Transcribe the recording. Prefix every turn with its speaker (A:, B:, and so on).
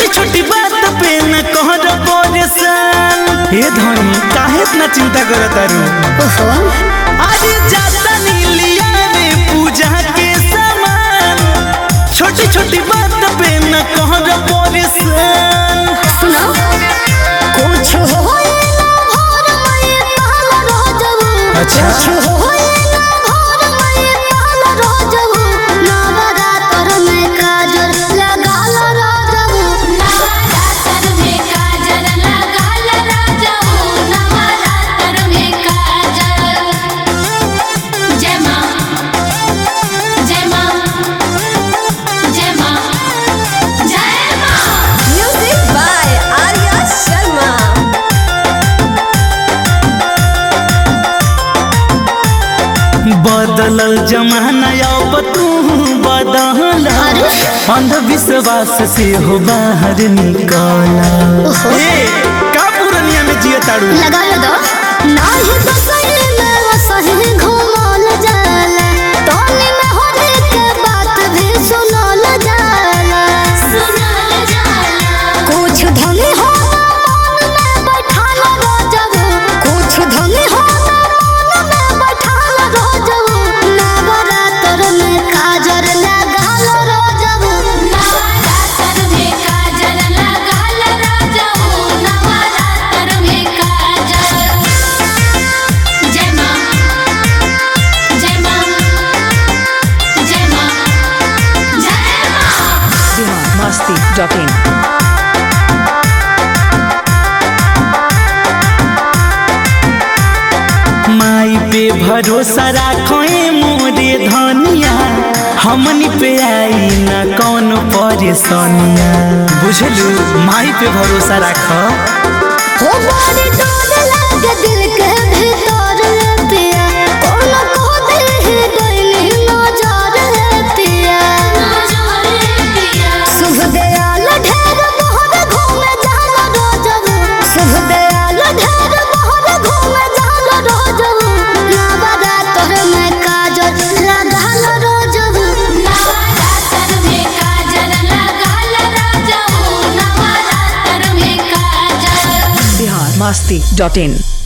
A: छोटी छोटी बात पे न कहर परेशान। हे धनी काहे इतना चिंता करत तारू? आज जाता नी लिया रे पूजा के सामान। छोटी छोटी बात पे न कहर परेशान।
B: सुनो कुछ होए ना भोर में ताला रोजबू।
A: अच्छा
B: कुछ होए ना भोर में ताला रोजबू। नवरात्र में काजल लगाल रोजबू।
C: नवरात्र में काजल लगाल रोजबू। नवरात्र में काजल। जय मां जय मां जय मां जय मां।
B: Music by Arya Sharma.
A: बदलल जमाना अब तू बदल। अंधविश्वास से हो बाहर निकला। का पुरनिया में जिया तारू?
B: लगा दो नाही तो सही में वो सही घूमल जाला। तोनी में होने के बात भी सुनल जाला।
C: सुनल जाला।
B: कुछ धनी हो मन में बैठाल रोजबू। कुछ धनी हो मन में बैठाल रोजबू। नवरात्र में काजल लगाल रोजबू।
C: नवरात्र में काजल लगाल रोजबू। नवरात्र में काजल। जय मां जय मां जय मां जय मां।
D: masti.in
A: माई पे भरोसा राखोए मोरे धनिया। हमनी पे आई न कौन परेशानिया। बुझलू माई पे भरोसा राख।
B: हो बड़ी डोर लागे दिल के भीतर पिया। कौन को दिल ही डोली नजर पिया।
C: नजर पिया।
B: शुभ दयाल ढेर मोहर घूमे जाला रोजबू। शुभ दयाल ढेर मोहर घूमे जाला रोजबू। नवरात्र में काजल लगाल रोजबू।
C: नवरात्र में काजल लगाल रोजबू। नवरात्र में काजल।
D: masti.in